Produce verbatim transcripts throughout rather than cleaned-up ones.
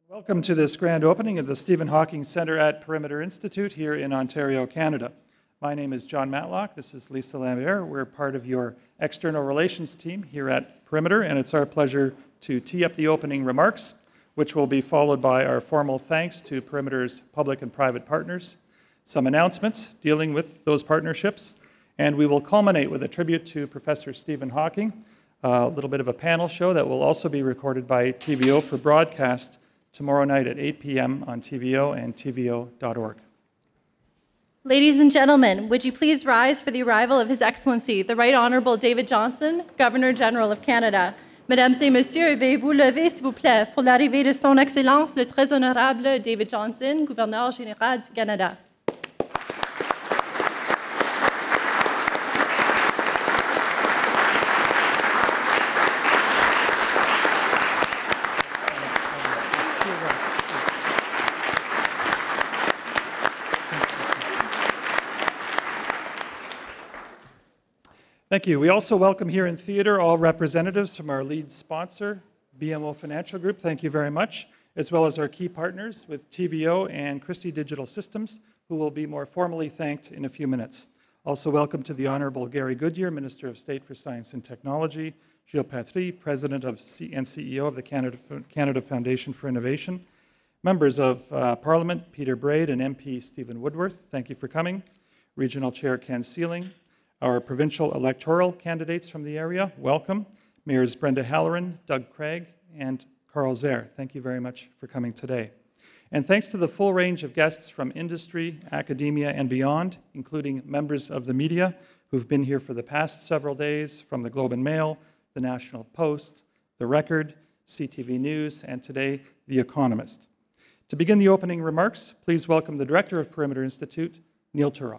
Welcome to this grand opening of the Stephen Hawking Centre at Perimeter Institute here in Ontario, Canada. My name is John Matlock. This is Lisa Lambert. We're part of your external relations team here at Perimeter, and it's our pleasure to tee up the opening remarks, which will be followed by our formal thanks to Perimeter's public and private partners, some announcements dealing with those partnerships, and we will culminate with a tribute to Professor Stephen Hawking, a little bit of a panel show that will also be recorded by T V O for broadcast tomorrow night at eight p m on T V O and T V O dot org. Ladies and gentlemen, would you please rise for the arrival of His Excellency, the Right Honourable David Johnston, Governor-General of Canada. Mesdames et Messieurs, veuillez-vous lever, s'il vous plaît, pour l'arrivée de Son Excellence, le Très Honorable David Johnston, Gouverneur Général du Canada. Thank you. We also welcome here in theater all representatives from our lead sponsor, B M O Financial Group. Thank you very much, as well as our key partners with T V O and Christie Digital Systems, who will be more formally thanked in a few minutes. Also welcome to the Honourable Gary Goodyear, Minister of State for Science and Technology, Gilles Patry, President of C and C E O of the Canada, Canada Foundation for Innovation, members of uh, Parliament, Peter Braid and M P Stephen Woodworth, thank you for coming, Regional Chair Ken Sealing, our provincial electoral candidates from the area, welcome. Mayors Brenda Halloran, Doug Craig, and Carl Zaire. Thank you very much for coming today. And thanks to the full range of guests from industry, academia, and beyond, including members of the media who've been here for the past several days, from the Globe and Mail, the National Post, The Record, C T V News, and today, The Economist. To begin the opening remarks, please welcome the Director of Perimeter Institute, Neil Turok.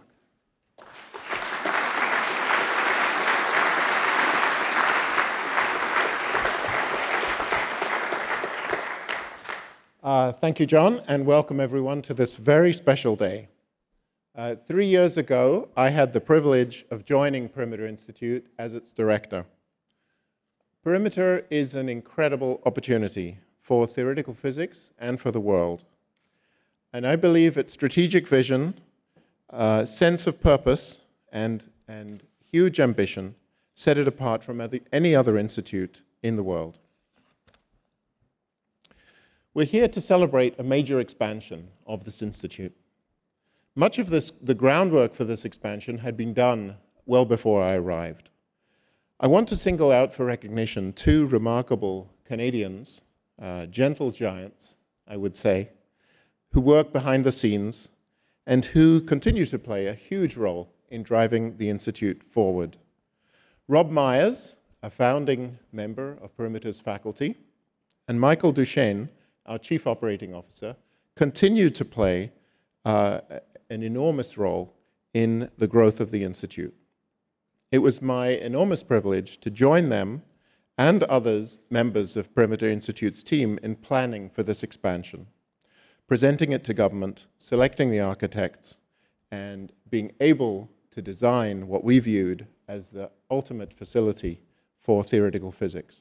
Uh, thank you, John, and welcome everyone to this very special day. Uh, three years ago, I had the privilege of joining Perimeter Institute as its director. Perimeter is an incredible opportunity for theoretical physics and for the world. And I believe its strategic vision, uh, sense of purpose, and, and huge ambition set it apart from any other institute in the world. We're here to celebrate a major expansion of this institute. Much of this, the groundwork for this expansion had been done well before I arrived. I want to single out for recognition two remarkable Canadians, uh, gentle giants, I would say, who work behind the scenes and who continue to play a huge role in driving the institute forward. Rob Myers, a founding member of Perimeter's faculty, and Michael Duchesne, our Chief Operating Officer, continued to play uh, an enormous role in the growth of the Institute. It was my enormous privilege to join them and others, members of Perimeter Institute's team, in planning for this expansion, presenting it to government, selecting the architects, and being able to design what we viewed as the ultimate facility for theoretical physics.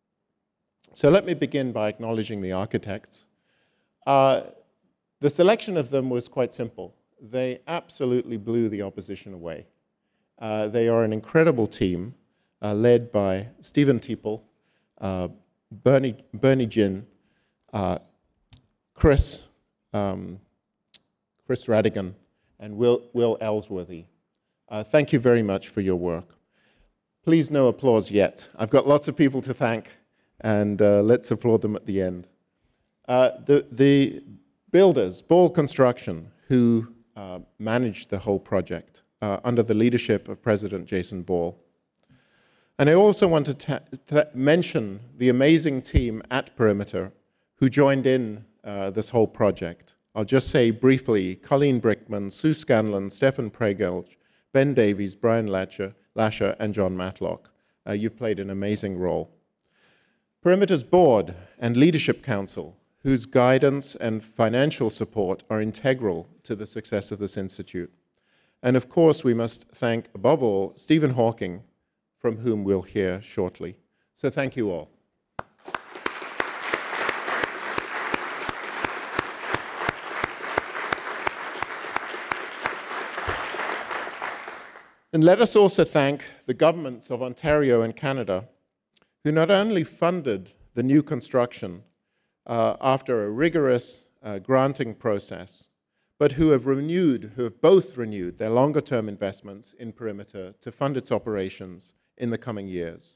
So let me begin by acknowledging the architects. Uh, the selection of them was quite simple. They absolutely blew the opposition away. Uh, they are an incredible team uh, led by Stephen Teeple, uh, Bernie, Bernie Jin, uh, Chris, um, Chris Radigan, and Will, Will Ellsworthy. Uh, thank you very much for your work. Please, no applause yet. I've got lots of people to thank, and uh, let's applaud them at the end. Uh, the, the builders, Ball Construction, who uh, managed the whole project uh, under the leadership of President Jason Ball. And I also want to, to mention the amazing team at Perimeter who joined in uh, this whole project. I'll just say briefly, Colleen Brickman, Sue Scanlon, Stefan Pregelj, Ben Davies, Brian Lasher, Lasher and John Matlock. Uh, you've played an amazing role. Perimeter's board and leadership council, whose guidance and financial support are integral to the success of this institute. And of course, we must thank, above all, Stephen Hawking, from whom we'll hear shortly. So thank you all. And let us also thank the governments of Ontario and Canada, who not only funded the new construction uh, after a rigorous uh, granting process, but who have renewed, who have both renewed their longer-term investments in Perimeter to fund its operations in the coming years.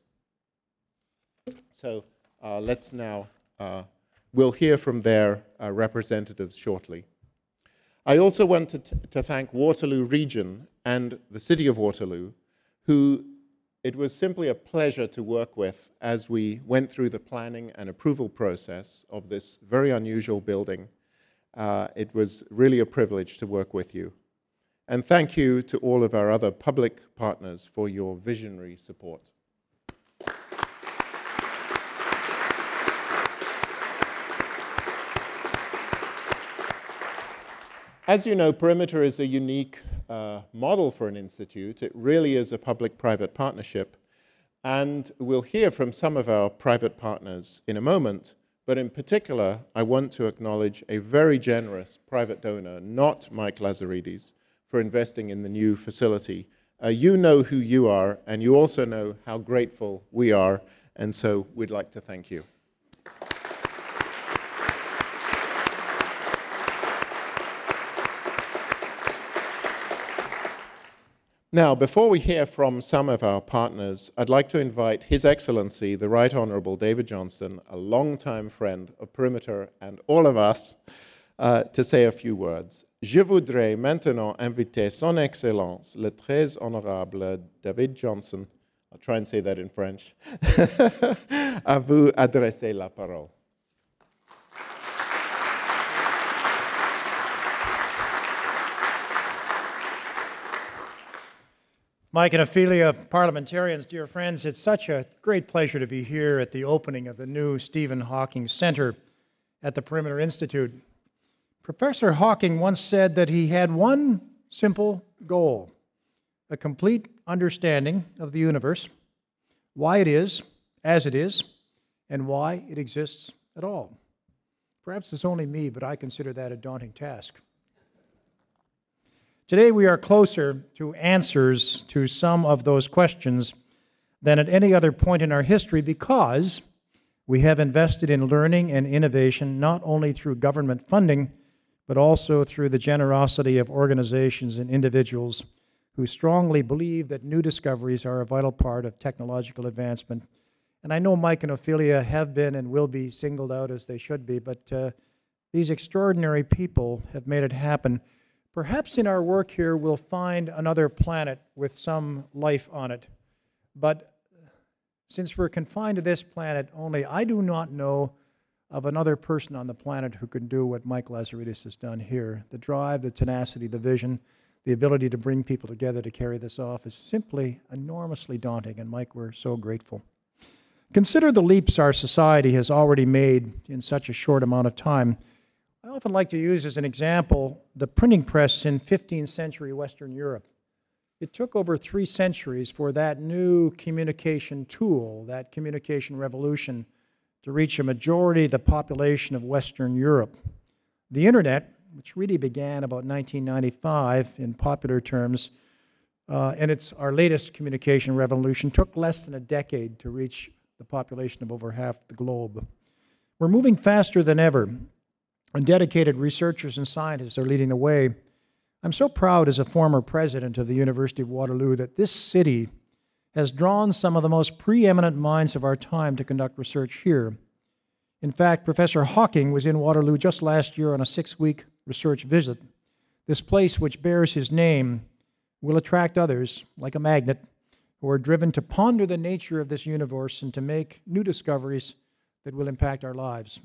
So uh, let's now, uh, we'll hear from their uh, representatives shortly. I also want to, to thank Waterloo Region and the City of Waterloo, who it was simply a pleasure to work with as we went through the planning and approval process of this very unusual building. Uh, it was really a privilege to work with you. And thank you to all of our other public partners for your visionary support. As you know, Perimeter is a unique uh, model for an institute. It really is a public-private partnership. And we'll hear from some of our private partners in a moment. But in particular, I want to acknowledge a very generous private donor, not Mike Lazaridis, for investing in the new facility. Uh, you know who you are, and you also know how grateful we are. And so we'd like to thank you. Now, before we hear from some of our partners, I'd like to invite His Excellency, the Right Honourable David Johnston, a longtime friend of Perimeter and all of us, uh, to say a few words. Je voudrais maintenant inviter Son Excellence, le très honorable David Johnston, I'll try and say that in French, à vous adresser la parole. Mike and Ophelia, parliamentarians, dear friends, it's such a great pleasure to be here at the opening of the new Stephen Hawking Center at the Perimeter Institute. Professor Hawking once said that he had one simple goal: a complete understanding of the universe, why it is as it is, and why it exists at all. Perhaps it's only me, but I consider that a daunting task. Today we are closer to answers to some of those questions than at any other point in our history because we have invested in learning and innovation not only through government funding, but also through the generosity of organizations and individuals who strongly believe that new discoveries are a vital part of technological advancement. And I know Mike and Ophelia have been and will be singled out as they should be, but uh, these extraordinary people have made it happen. Perhaps in our work here we'll find another planet with some life on it. But since we're confined to this planet only, I do not know of another person on the planet who can do what Mike Lazaridis has done here. The drive, the tenacity, the vision, the ability to bring people together to carry this off is simply enormously daunting, and Mike, we're so grateful. Consider the leaps our society has already made in such a short amount of time. I often like to use as an example the printing press in fifteenth century Western Europe. It took over three centuries for that new communication tool, that communication revolution, to reach a majority of the population of Western Europe. The internet, which really began about nineteen ninety-five in popular terms, uh, and it's our latest communication revolution, took less than a decade to reach the population of over half the globe. We're moving faster than ever, and dedicated researchers and scientists are leading the way. I'm so proud as a former president of the University of Waterloo that this city has drawn some of the most preeminent minds of our time to conduct research here. In fact, Professor Hawking was in Waterloo just last year on a six-week research visit. This place, which bears his name, will attract others, like a magnet, who are driven to ponder the nature of this universe and to make new discoveries that will impact our lives.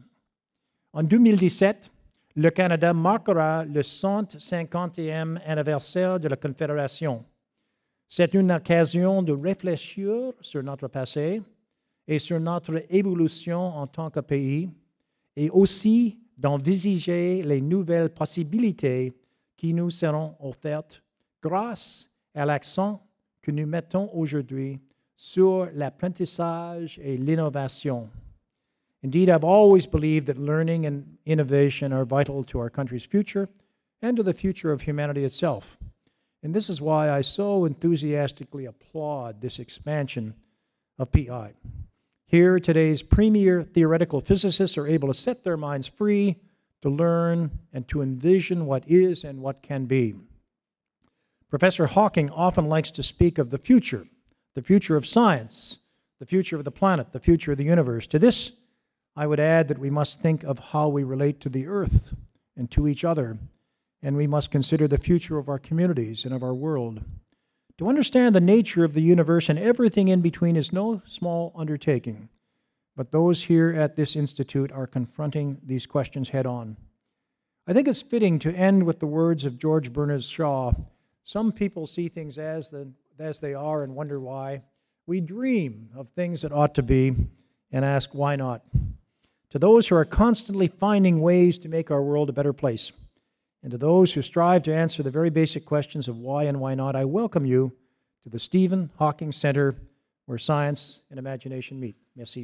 En deux mille dix-sept, le Canada marquera le cent cinquantième anniversaire de la Confédération. C'est une occasion de réfléchir sur notre passé et sur notre évolution en tant que pays, et aussi d'envisager les nouvelles possibilités qui nous seront offertes grâce à l'accent que nous mettons aujourd'hui sur l'apprentissage et l'innovation. Indeed, I've always believed that learning and innovation are vital to our country's future and to the future of humanity itself. And this is why I so enthusiastically applaud this expansion of P I. Here, today's premier theoretical physicists are able to set their minds free to learn and to envision what is and what can be. Professor Hawking often likes to speak of the future, the future of science, the future of the planet, the future of the universe. To this, I would add that we must think of how we relate to the earth and to each other, and we must consider the future of our communities and of our world. To understand the nature of the universe and everything in between is no small undertaking, but those here at this institute are confronting these questions head on. I think it's fitting to end with the words of George Bernard Shaw. Some people see things as, the, as they are and wonder why. We dream of things that ought to be and ask why not. To those who are constantly finding ways to make our world a better place, and to those who strive to answer the very basic questions of why and why not, I welcome you to the Stephen Hawking Center, where science and imagination meet. Merci.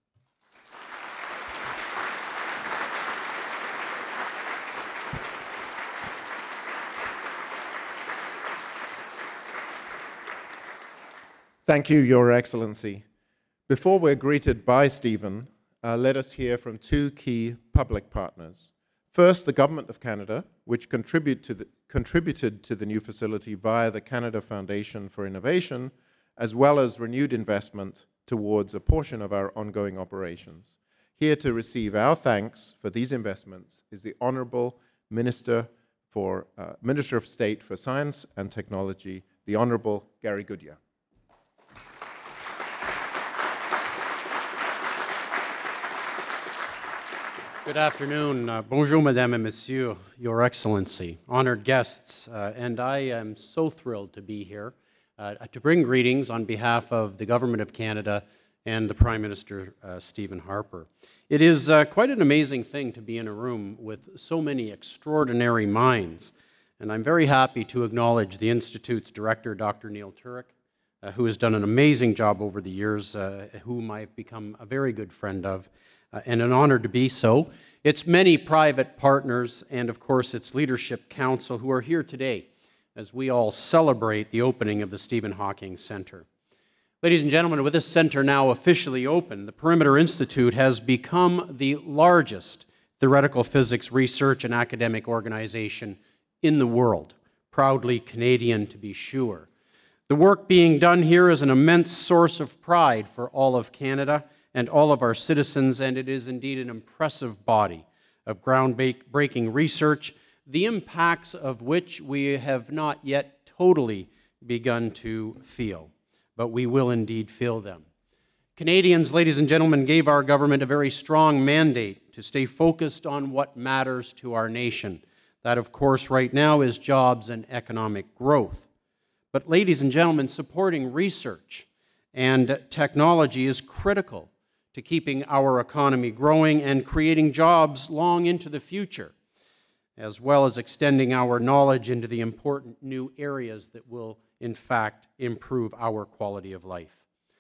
Thank you, Your Excellency. Before we're greeted by Stephen, uh, let us hear from two key public partners. First, the Government of Canada, which contribute to the, contributed to the new facility via the Canada Foundation for Innovation, as well as renewed investment towards a portion of our ongoing operations. Here to receive our thanks for these investments is the Honourable Minister, for, uh, Minister of State for Science and Technology, the Honourable Gary Goodyear. Good afternoon. Uh, bonjour, Madame et Monsieur, Your Excellency, honored guests, uh, and I am so thrilled to be here uh, to bring greetings on behalf of the Government of Canada and the Prime Minister, uh, Stephen Harper. It is uh, quite an amazing thing to be in a room with so many extraordinary minds, and I'm very happy to acknowledge the Institute's Director, Doctor Neil Turek, uh, who has done an amazing job over the years, uh, whom I've become a very good friend of, Uh, and an honor to be so. Its many private partners and, of course, its leadership council who are here today as we all celebrate the opening of the Stephen Hawking Center. Ladies and gentlemen, with this center now officially open, the Perimeter Institute has become the largest theoretical physics research and academic organization in the world, proudly Canadian to be sure. The work being done here is an immense source of pride for all of Canada and all of our citizens, and it is indeed an impressive body of groundbreaking research, the impacts of which we have not yet totally begun to feel, but we will indeed feel them. Canadians, ladies and gentlemen, gave our government a very strong mandate to stay focused on what matters to our nation. That, of course, right now is jobs and economic growth. But, ladies and gentlemen, supporting research and technology is critical to keeping our economy growing and creating jobs long into the future, as well as extending our knowledge into the important new areas that will, in fact, improve our quality of life.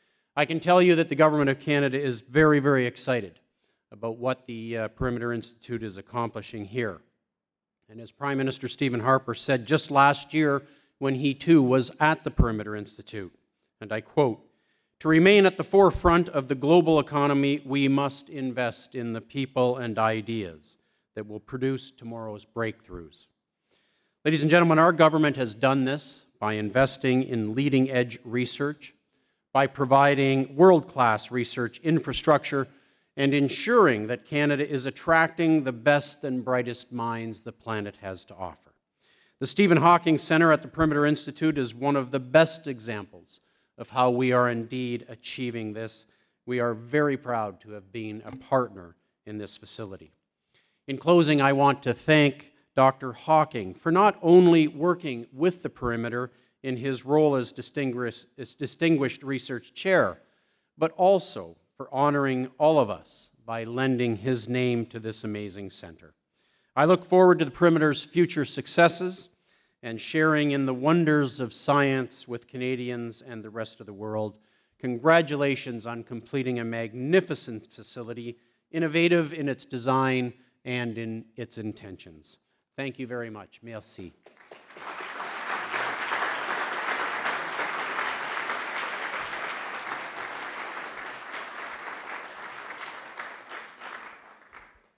I can tell you that the Government of Canada is very, very excited about what the uh, Perimeter Institute is accomplishing here. And as Prime Minister Stephen Harper said just last year when he too was at the Perimeter Institute, and I quote, "To remain at the forefront of the global economy, we must invest in the people and ideas that will produce tomorrow's breakthroughs." Ladies and gentlemen, our government has done this by investing in leading-edge research, by providing world-class research infrastructure, and ensuring that Canada is attracting the best and brightest minds the planet has to offer. The Stephen Hawking Center at the Perimeter Institute is one of the best examples of how we are indeed achieving this. We are very proud to have been a partner in this facility. In closing, I want to thank Doctor Hawking for not only working with the Perimeter in his role as distinguished, as distinguished research chair, but also for honoring all of us by lending his name to this amazing center. I look forward to the Perimeter's future successes and sharing in the wonders of science with Canadians and the rest of the world. Congratulations on completing a magnificent facility, innovative in its design and in its intentions. Thank you very much. Merci.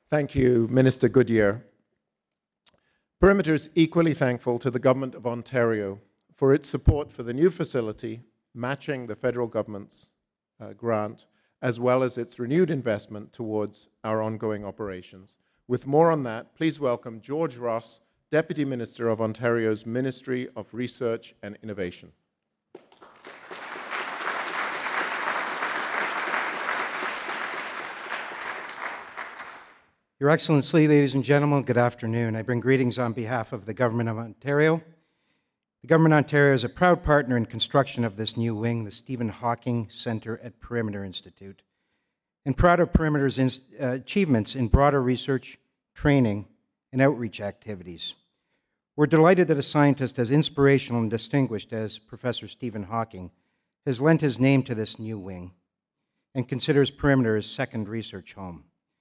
Thank you, Minister Goodyear. Perimeter is equally thankful to the Government of Ontario for its support for the new facility, matching the federal government's uh, grant, as well as its renewed investment towards our ongoing operations. With more on that, please welcome George Ross, Deputy Minister of Ontario's Ministry of Research and Innovation. Your Excellency, ladies and gentlemen, good afternoon. I bring greetings on behalf of the Government of Ontario. The Government of Ontario is a proud partner in construction of this new wing, the Stephen Hawking Centre at Perimeter Institute, and proud of Perimeter's in, uh, achievements in broader research, training, and outreach activities. We're delighted that a scientist as inspirational and distinguished as Professor Stephen Hawking has lent his name to this new wing and considers Perimeter his second research home.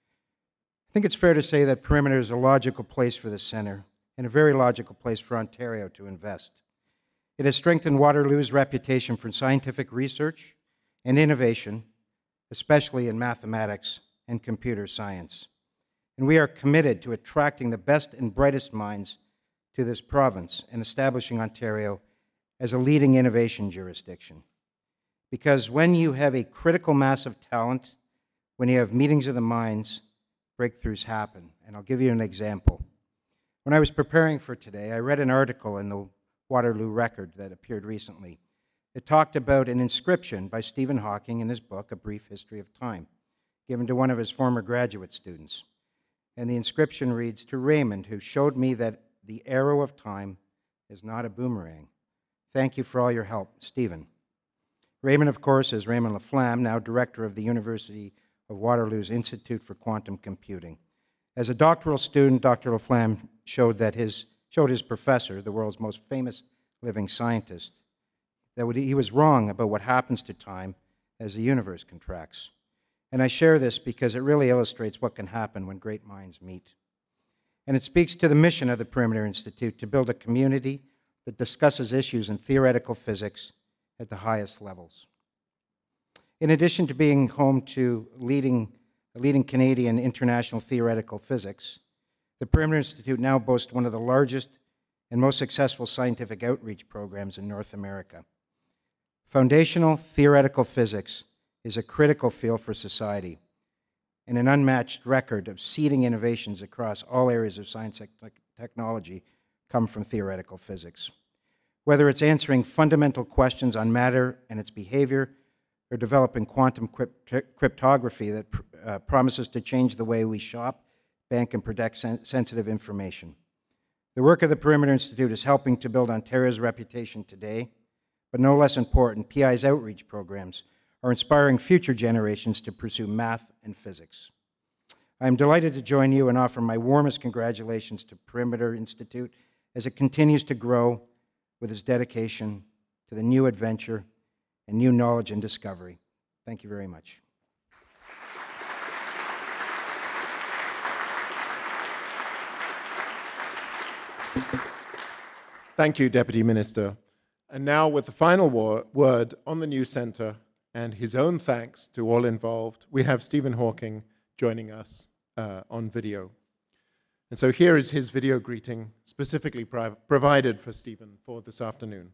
I think it's fair to say that Perimeter is a logical place for the center and a very logical place for Ontario to invest. It has strengthened Waterloo's reputation for scientific research and innovation, especially in mathematics and computer science. And we are committed to attracting the best and brightest minds to this province and establishing Ontario as a leading innovation jurisdiction. Because when you have a critical mass of talent, when you have meetings of the minds, breakthroughs happen. And I'll give you an example. When I was preparing for today, I read an article in the Waterloo Record that appeared recently. It talked about an inscription by Stephen Hawking in his book, A Brief History of Time, given to one of his former graduate students. And the inscription reads, "To Raymond, who showed me that the arrow of time is not a boomerang. Thank you for all your help, Stephen." Raymond, of course, is Raymond Laflamme, now director of the University of Waterloo's Institute for Quantum Computing. As a doctoral student, Doctor Laflamme showed that his showed his professor, the world's most famous living scientist, that he was wrong about what happens to time as the universe contracts. And I share this because it really illustrates what can happen when great minds meet. And it speaks to the mission of the Perimeter Institute to build a community that discusses issues in theoretical physics at the highest levels. In addition to being home to leading, leading Canadian international theoretical physics, the Perimeter Institute now boasts one of the largest and most successful scientific outreach programs in North America. Foundational theoretical physics is a critical field for society and an unmatched record of seeding innovations across all areas of science and technology come from theoretical physics. Whether it's answering fundamental questions on matter and its behavior, or developing quantum crypt cryptography that pr uh, promises to change the way we shop, bank, and protect sen sensitive information. The work of the Perimeter Institute is helping to build Ontario's reputation today, but no less important, P I's outreach programs are inspiring future generations to pursue math and physics. I am delighted to join you and offer my warmest congratulations to Perimeter Institute as it continues to grow with its dedication to the new adventure and new knowledge and discovery. Thank you very much. Thank you, Deputy Minister. And now, with the final word on the new centre and his own thanks to all involved, we have Stephen Hawking joining us uh, on video. And so here is his video greeting specifically provided for Stephen for this afternoon.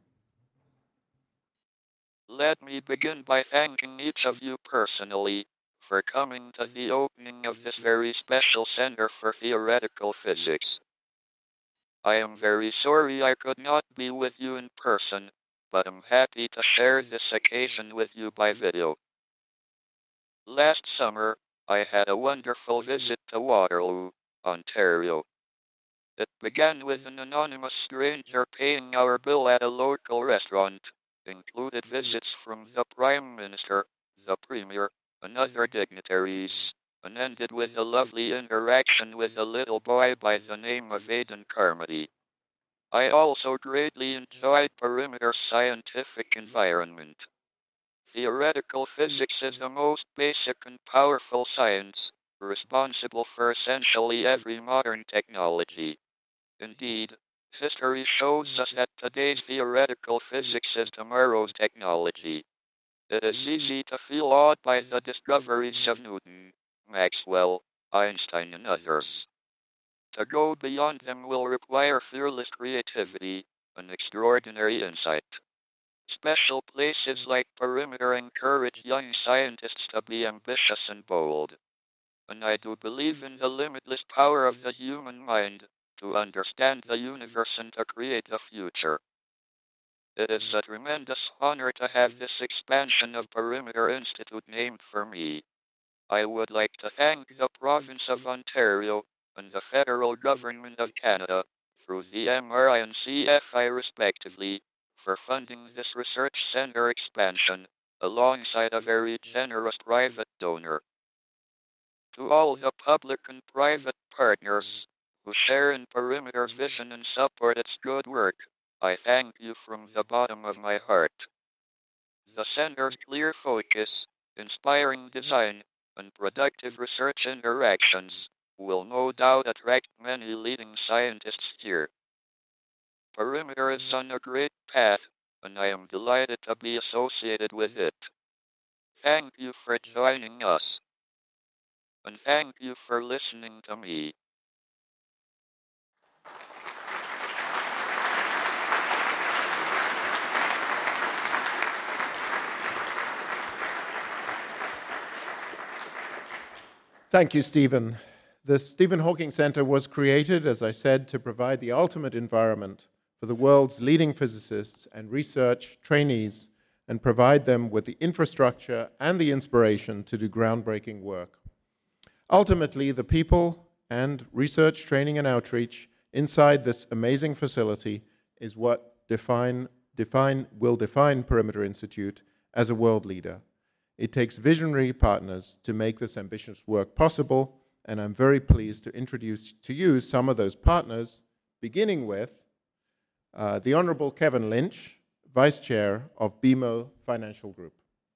Let me begin by thanking each of you personally for coming to the opening of this very special Center for Theoretical Physics. I am very sorry I could not be with you in person, but I'm happy to share this occasion with you by video. Last summer, I had a wonderful visit to Waterloo, Ontario. It began with an anonymous stranger paying our bill at a local restaurant, included visits from the Prime Minister, the Premier, and other dignitaries, and ended with a lovely interaction with a little boy by the name of Aidan Carmody. I also greatly enjoyed Perimeter's scientific environment. Theoretical physics is the most basic and powerful science, responsible for essentially every modern technology. Indeed, history shows us that today's theoretical physics is tomorrow's technology. It is easy to feel awed by the discoveries of Newton, Maxwell, Einstein and others. To go beyond them will require fearless creativity and extraordinary insight. Special places like Perimeter encourage young scientists to be ambitious and bold. And I do believe in the limitless power of the human mind to understand the universe and to create the future. It is a tremendous honor to have this expansion of Perimeter Institute named for me. I would like to thank the Province of Ontario and the Federal Government of Canada, through the M R I and C F I respectively, for funding this research center expansion, alongside a very generous private donor. To all the public and private partners who share in Perimeter's vision and support its good work, I thank you from the bottom of my heart. The center's clear focus, inspiring design, and productive research interactions will no doubt attract many leading scientists here. Perimeter is on a great path, and I am delighted to be associated with it. Thank you for joining us. And thank you for listening to me. Thank you, Stephen. The Stephen Hawking Center was created, as I said, to provide the ultimate environment for the world's leading physicists and research trainees and provide them with the infrastructure and the inspiration to do groundbreaking work. Ultimately, the people and research training and outreach inside this amazing facility is what define, define, will define Perimeter Institute as a world leader. It takes visionary partners to make this ambitious work possible, and I'm very pleased to introduce to you some of those partners, beginning with uh, the Honorable Kevin Lynch, Vice Chair of B M O Financial Group.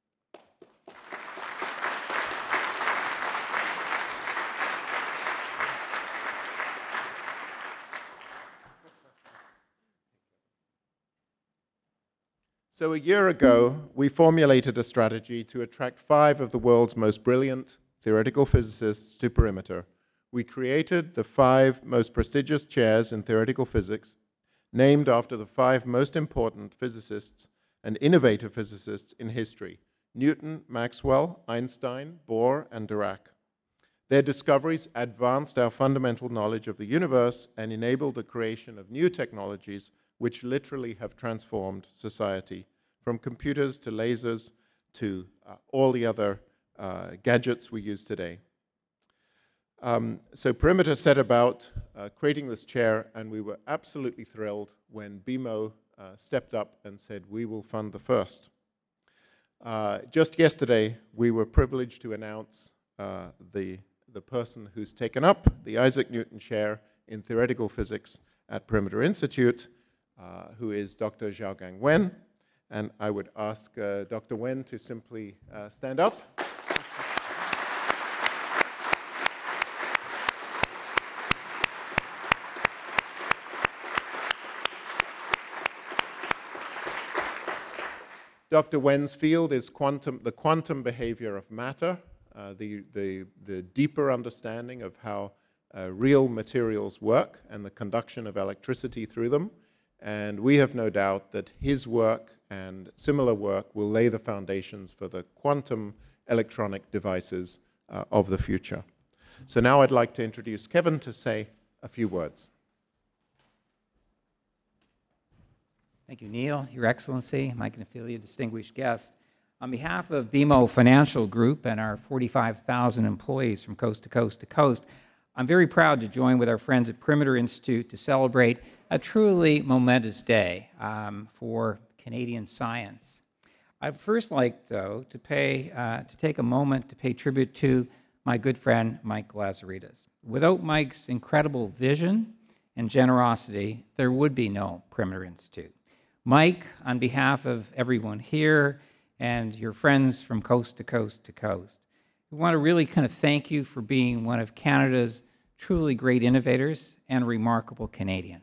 So a year ago, we formulated a strategy to attract five of the world's most brilliant theoretical physicists to Perimeter. We created the five most prestigious chairs in theoretical physics, named after the five most important physicists and innovative physicists in history: Newton, Maxwell, Einstein, Bohr, and Dirac. Their discoveries advanced our fundamental knowledge of the universe and enabled the creation of new technologies which literally have transformed society, from computers to lasers to uh, all the other uh, gadgets we use today. Um, so Perimeter set about uh, creating this chair, and we were absolutely thrilled when B M O uh, stepped up and said, we will fund the first. Uh, just yesterday, we were privileged to announce uh, the, the person who's taken up the Isaac Newton Chair in Theoretical Physics at Perimeter Institute, Uh, who is Doctor Xiaogang Wen. And I would ask uh, Doctor Wen to simply uh, stand up. Doctor Wen's field is quantum, the quantum behavior of matter, uh, the, the, the deeper understanding of how uh, real materials work and the conduction of electricity through them. And we have no doubt that his work and similar work will lay the foundations for the quantum electronic devices uh, of the future. So now I'd like to introduce Kevin to say a few words. Thank you, Neil, Your Excellency, Mike and Ophelia, distinguished guests. On behalf of B M O Financial Group and our forty-five thousand employees from coast to coast to coast, I'm very proud to join with our friends at Perimeter Institute to celebrate a truly momentous day um, for Canadian science. I'd first like, though, to, pay, uh, to take a moment to pay tribute to my good friend, Mike Lazaridis. Without Mike's incredible vision and generosity, there would be no Perimeter Institute. Mike, on behalf of everyone here and your friends from coast to coast to coast, we want to really kind of thank you for being one of Canada's truly great innovators and a remarkable Canadian.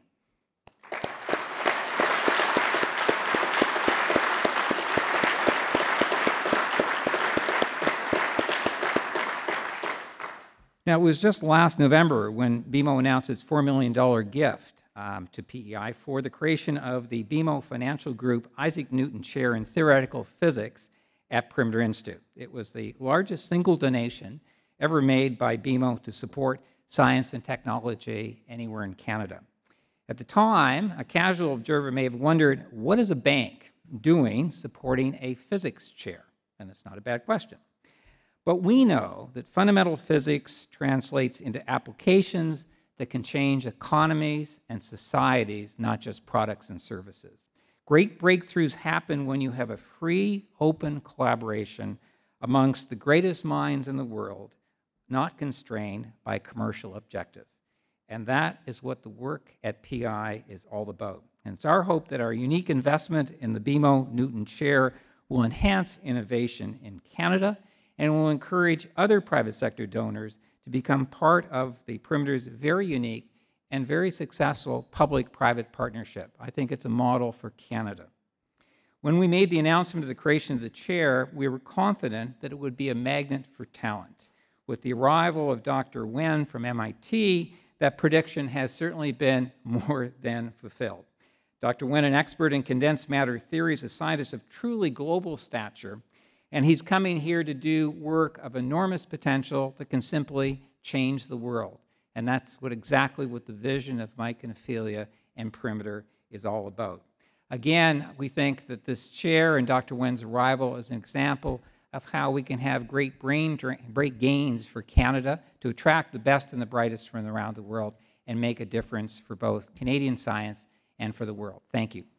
Now, it was just last November when B M O announced its four million dollars gift um, to P E I for the creation of the B M O Financial Group Isaac Newton Chair in Theoretical Physics at Perimeter Institute. It was the largest single donation ever made by B M O to support science and technology anywhere in Canada. At the time, a casual observer may have wondered, what is a bank doing supporting a physics chair? And it's not a bad question. But we know that fundamental physics translates into applications that can change economies and societies, not just products and services. Great breakthroughs happen when you have a free, open collaboration amongst the greatest minds in the world, not constrained by commercial objective. And that is what the work at P I is all about. And it's our hope that our unique investment in the B M O Newton Chair will enhance innovation in Canada and will encourage other private sector donors to become part of the Perimeter's very unique and very successful public-private partnership. I think it's a model for Canada. When we made the announcement of the creation of the chair, we were confident that it would be a magnet for talent. With the arrival of Doctor Wen from M I T, that prediction has certainly been more than fulfilled. Doctor Wen, an expert in condensed matter theory, is a scientist of truly global stature, and he's coming here to do work of enormous potential that can simply change the world. And that's what exactly what the vision of Mike and Ophelia and Perimeter is all about. Again, we think that this chair and Doctor Wen's arrival is an example of how we can have great brain great gains for Canada to attract the best and the brightest from around the world and make a difference for both Canadian science and for the world. Thank you.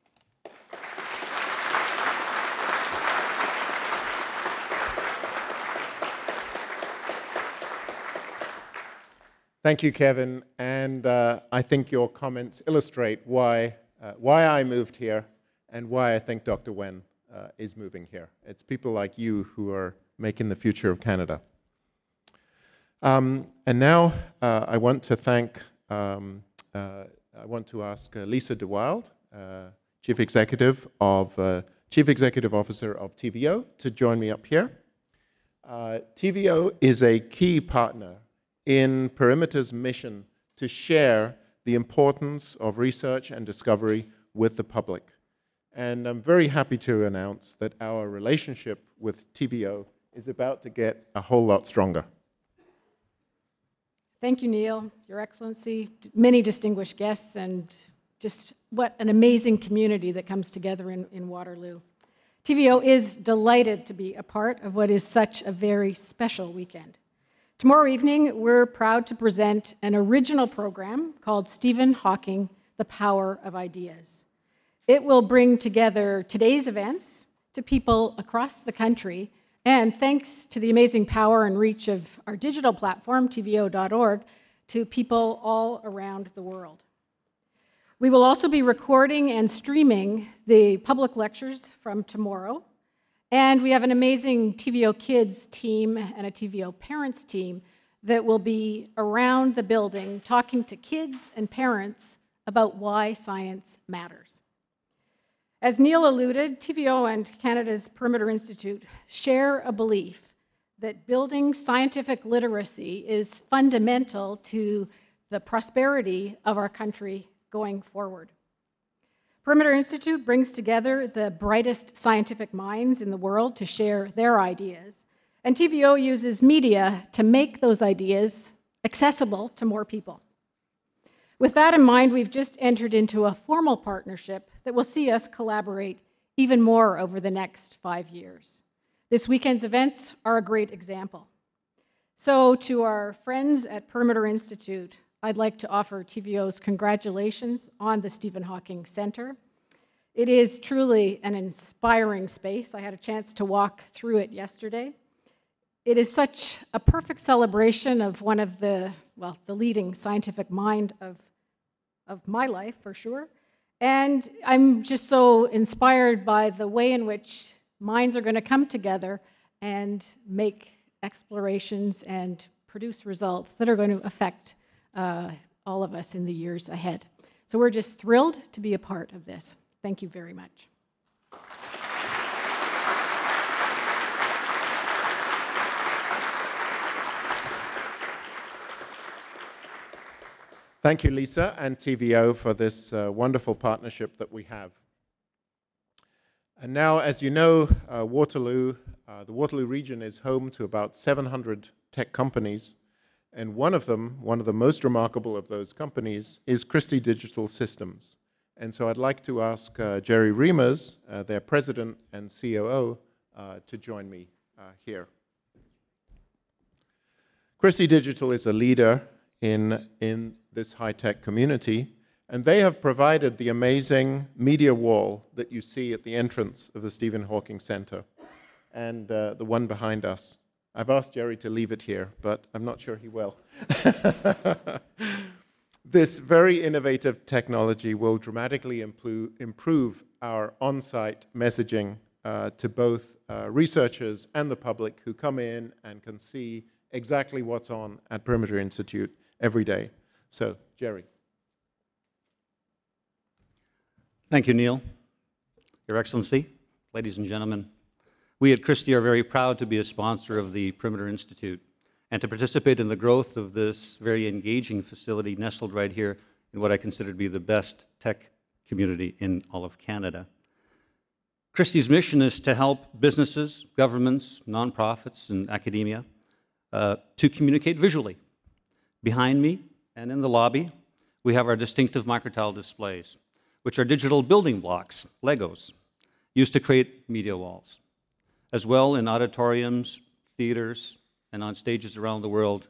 Thank you, Kevin. And uh, I think your comments illustrate why, uh, why I moved here and why I think Doctor Wen uh, is moving here. It's people like you who are making the future of Canada. Um, and now uh, I want to thank, um, uh, I want to ask uh, Lisa de Wilde, uh, Chief Executive of uh, Chief Executive Officer of T V O, to join me up here. Uh, T V O is a key partner in Perimeter's mission to share the importance of research and discovery with the public. And I'm very happy to announce that our relationship with T V O is about to get a whole lot stronger. Thank you, Neil, Your Excellency, many distinguished guests, and just what an amazing community that comes together in, in Waterloo. T V O is delighted to be a part of what is such a very special weekend. Tomorrow evening, we're proud to present an original program called Stephen Hawking, The Power of Ideas. It will bring together today's events to people across the country, and thanks to the amazing power and reach of our digital platform, T V O dot org, to people all around the world. We will also be recording and streaming the public lectures from tomorrow, and we have an amazing T V O Kids team and a T V O Parents team that will be around the building talking to kids and parents about why science matters. As Neil alluded, T V O and Canada's Perimeter Institute share a belief that building scientific literacy is fundamental to the prosperity of our country going forward. Perimeter Institute brings together the brightest scientific minds in the world to share their ideas, and T V O uses media to make those ideas accessible to more people. With that in mind, we've just entered into a formal partnership that will see us collaborate even more over the next five years. This weekend's events are a great example. So to our friends at Perimeter Institute, I'd like to offer T V O's congratulations on the Stephen Hawking Center. It is truly an inspiring space. I had a chance to walk through it yesterday. It is such a perfect celebration of one of the, well, the leading scientific mind of, of my life, for sure. And I'm just so inspired by the way in which minds are going to come together and make explorations and produce results that are going to affect uh, all of us in the years ahead. So we're just thrilled to be a part of this. Thank you very much. Thank you, Lisa, and T V O for this uh, wonderful partnership that we have. And now, as you know, uh, Waterloo, uh, the Waterloo region is home to about seven hundred tech companies, and one of them, one of the most remarkable of those companies, is Christie Digital Systems. And so I'd like to ask uh, Jerry Reimers, uh, their president and C O O, uh, to join me uh, here. Christie Digital is a leader in, in this high-tech community, and they have provided the amazing media wall that you see at the entrance of the Stephen Hawking Center, and uh, the one behind us. I've asked Jerry to leave it here, but I'm not sure he will. This very innovative technology will dramatically improve our on-site messaging uh, to both uh, researchers and the public who come in and can see exactly what's on at Perimeter Institute every day. So, Jerry. Thank you, Neil. Your Excellency, ladies and gentlemen, we at Christie are very proud to be a sponsor of the Perimeter Institute and to participate in the growth of this very engaging facility nestled right here in what I consider to be the best tech community in all of Canada. Christie's mission is to help businesses, governments, nonprofits, and academia uh, to communicate visually. Behind me and in the lobby, we have our distinctive microtile displays, which are digital building blocks, Legos, used to create media walls. As well, in auditoriums, theaters, and on stages around the world,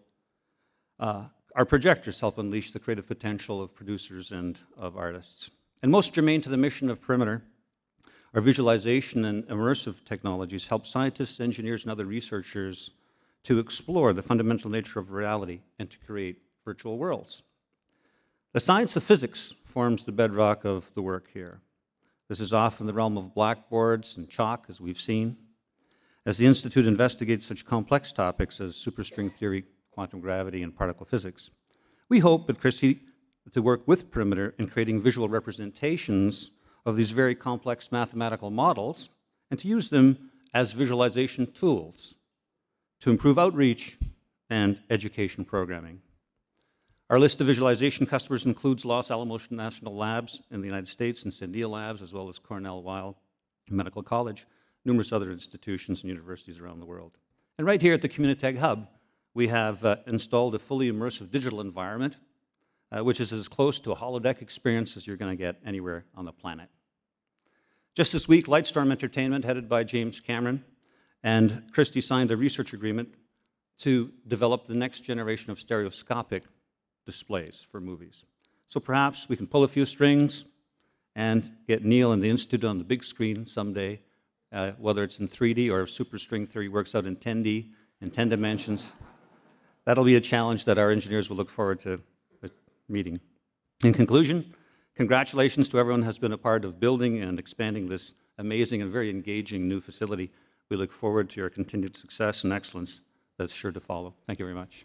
uh, our projectors help unleash the creative potential of producers and of artists. And most germane to the mission of Perimeter, our visualization and immersive technologies help scientists, engineers, and other researchers to explore the fundamental nature of reality and to create virtual worlds. The science of physics forms the bedrock of the work here. This is often the realm of blackboards and chalk, as we've seen. As the Institute investigates such complex topics as superstring theory, quantum gravity, and particle physics, we hope at Christie to work with Perimeter in creating visual representations of these very complex mathematical models and to use them as visualization tools to improve outreach and education programming. Our list of visualization customers includes Los Alamos National Labs in the United States and Sandia Labs, as well as Cornell Weill Medical College, numerous other institutions and universities around the world. And right here at the Communitech Hub, we have uh, installed a fully immersive digital environment, uh, which is as close to a holodeck experience as you're going to get anywhere on the planet. Just this week, Lightstorm Entertainment, headed by James Cameron, and Christie signed a research agreement to develop the next generation of stereoscopic displays for movies. So perhaps we can pull a few strings and get Neil and the Institute on the big screen someday, uh, whether it's in three D or superstring theory works out in ten D, in ten dimensions. That'll be a challenge that our engineers will look forward to meeting. In conclusion, congratulations to everyone who has been a part of building and expanding this amazing and very engaging new facility. We look forward to your continued success and excellence that's sure to follow. Thank you very much.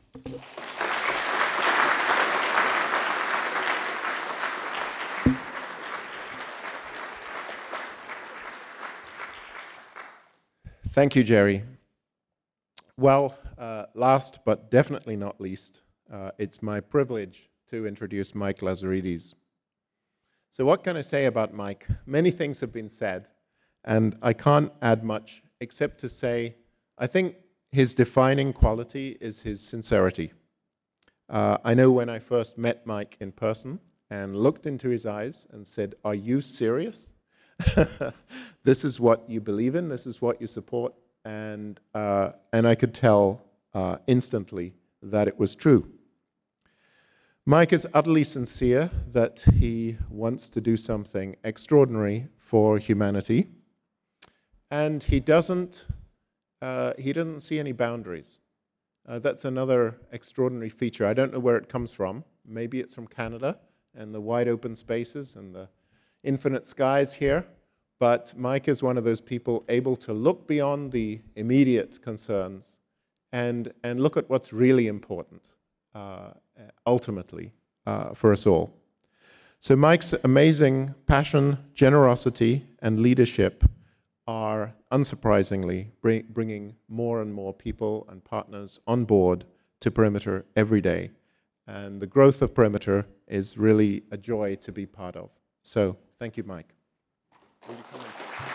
Thank you, Jerry. Well, uh, last but definitely not least, uh, it's my privilege to introduce Mike Lazaridis. So what can I say about Mike? Many things have been said, and I can't add much except to say I think his defining quality is his sincerity. Uh, I know when I first met Mike in person and looked into his eyes and said, "Are you serious? This is what you believe in, this is what you support," and, uh, and I could tell uh, instantly that it was true. Mike is utterly sincere that he wants to do something extraordinary for humanity, and he doesn't, uh, he doesn't see any boundaries. Uh, that's another extraordinary feature. I don't know where it comes from. Maybe it's from Canada and the wide open spaces and the infinite skies here, but Mike is one of those people able to look beyond the immediate concerns and, and look at what's really important, uh, ultimately, uh, for us all. So Mike's amazing passion, generosity, and leadership are, unsurprisingly, bring, bringing more and more people and partners on board to Perimeter every day. And the growth of Perimeter is really a joy to be part of. So thank you, Mike. Will you come in?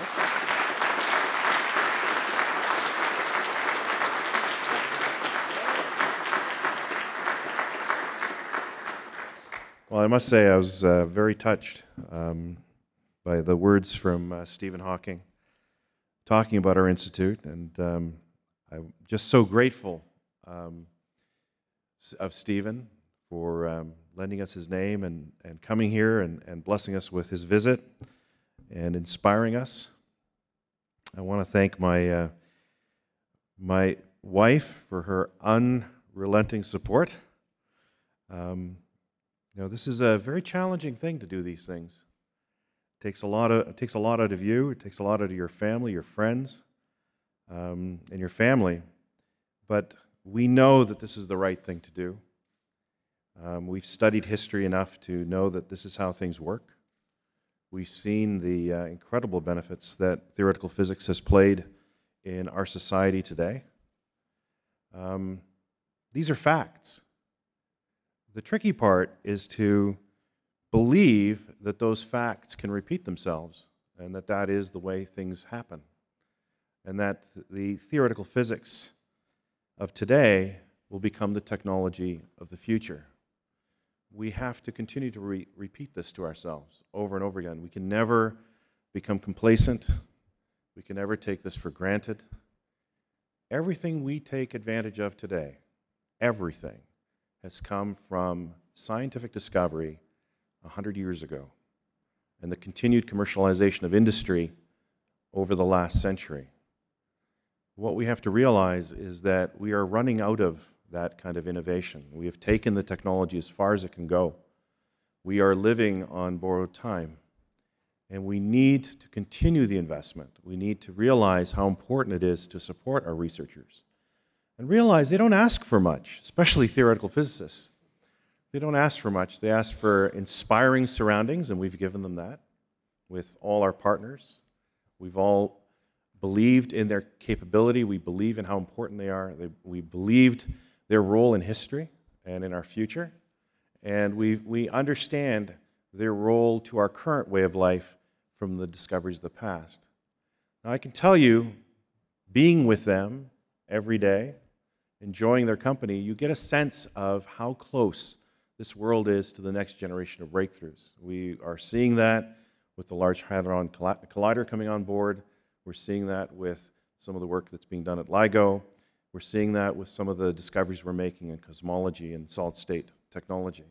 Well, I must say I was uh, very touched um, by the words from uh, Stephen Hawking talking about our institute, and um, I'm just so grateful um, of Stephen for um, lending us his name and, and coming here and, and blessing us with his visit and inspiring us. I want to thank my, uh, my wife for her unrelenting support. Um, You know, this is a very challenging thing to do these things. It takes a lot of, it takes a lot out of you. It takes a lot out of your family, your friends, um, and your family. But we know that this is the right thing to do. Um, we've studied history enough to know that this is how things work. We've seen the uh, incredible benefits that theoretical physics has played in our society today. Um, these are facts. The tricky part is to believe that those facts can repeat themselves and that that is the way things happen, and that the theoretical physics of today will become the technology of the future. We have to continue to re repeat this to ourselves over and over again. We can never become complacent. We can never take this for granted. Everything we take advantage of today, everything, has come from scientific discovery a hundred years ago and the continued commercialization of industry over the last century. What we have to realize is that we are running out of that kind of innovation. We have taken the technology as far as it can go. We are living on borrowed time, and we need to continue the investment. We need to realize how important it is to support our researchers. And realize they don't ask for much, especially theoretical physicists. They don't ask for much. They ask for inspiring surroundings, and we've given them that with all our partners. We've all believed in their capability. We believe in how important they are. They, we believed their role in history and in our future. And we, we understand their role to our current way of life from the discoveries of the past. Now, I can tell you, being with them every day, enjoying their company, you get a sense of how close this world is to the next generation of breakthroughs. We are seeing that with the Large Hadron Collider coming on board. We're seeing that with some of the work that's being done at LIGO. We're seeing that with some of the discoveries we're making in cosmology and solid-state technology.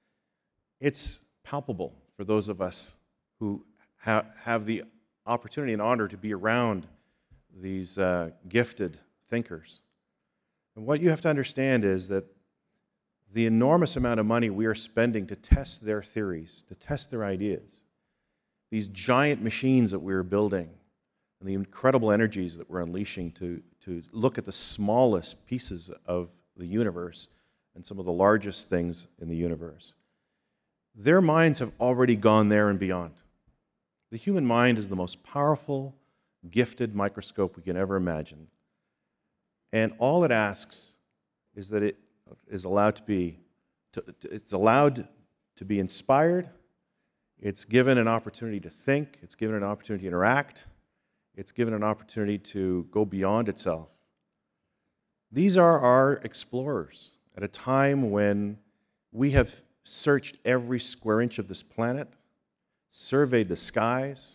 It's palpable for those of us who ha have the opportunity and honor to be around these uh, gifted thinkers. And what you have to understand is that the enormous amount of money we are spending to test their theories, to test their ideas, these giant machines that we're building, and the incredible energies that we're unleashing to, to look at the smallest pieces of the universe and some of the largest things in the universe. Their minds have already gone there and beyond. The human mind is the most powerful, gifted microscope we can ever imagine. And all it asks is that it is allowed to be, to, it's allowed to be inspired, it's given an opportunity to think, it's given an opportunity to interact, it's given an opportunity to go beyond itself. These are our explorers at a time when we have searched every square inch of this planet, surveyed the skies.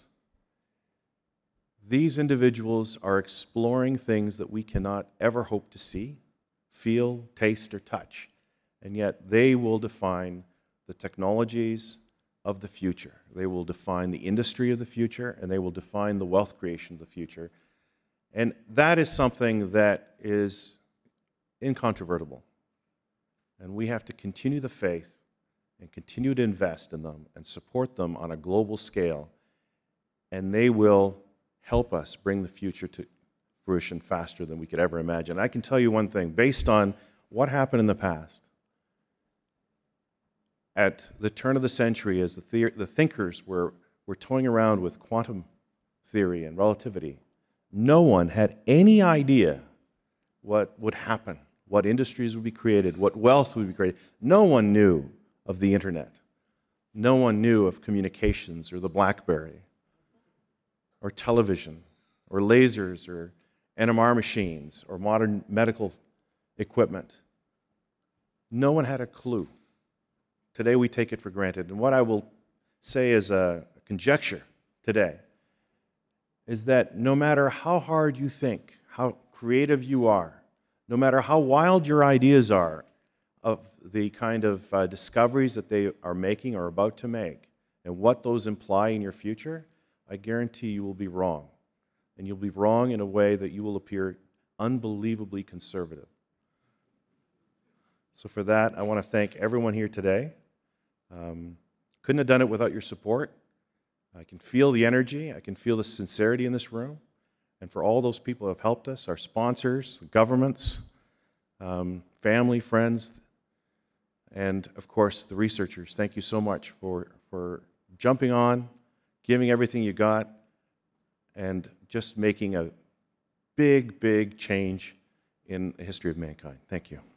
These individuals are exploring things that we cannot ever hope to see, feel, taste, or touch, and yet they will define the technologies of the future. They will define the industry of the future, and they will define the wealth creation of the future. And that is something that is incontrovertible. And we have to continue the faith and continue to invest in them and support them on a global scale, and they will help us bring the future to fruition faster than we could ever imagine. I can tell you one thing, based on what happened in the past, at the turn of the century, as the, the the thinkers were, were toying around with quantum theory and relativity, no one had any idea what would happen what industries would be created, what wealth would be created. No one knew of the internet. No one knew of communications or the BlackBerry or television or lasers or N M R machines or modern medical equipment. No one had a clue. Today we take it for granted. And what I will say as a conjecture today is that no matter how hard you think, how creative you are, no matter how wild your ideas are of the kind of uh, discoveries that they are making or about to make and what those imply in your future, I guarantee you will be wrong. And you'll be wrong in a way that you will appear unbelievably conservative. So for that, I want to thank everyone here today. Um, couldn't have done it without your support. I can feel the energy. I can feel the sincerity in this room. And for all those people who have helped us, our sponsors, governments, um, family, friends, and of course the researchers, thank you so much for, for jumping on, giving everything you got, and just making a big, big change in the history of mankind. Thank you.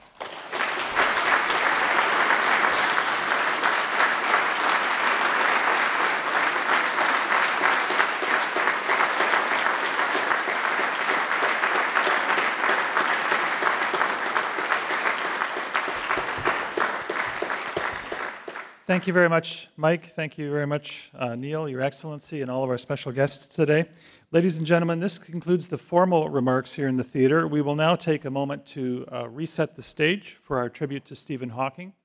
Thank you very much, Mike. Thank you very much, uh, Neil, Your Excellency, and all of our special guests today. Ladies and gentlemen, this concludes the formal remarks here in the theater. We will now take a moment to uh, reset the stage for our tribute to Stephen Hawking.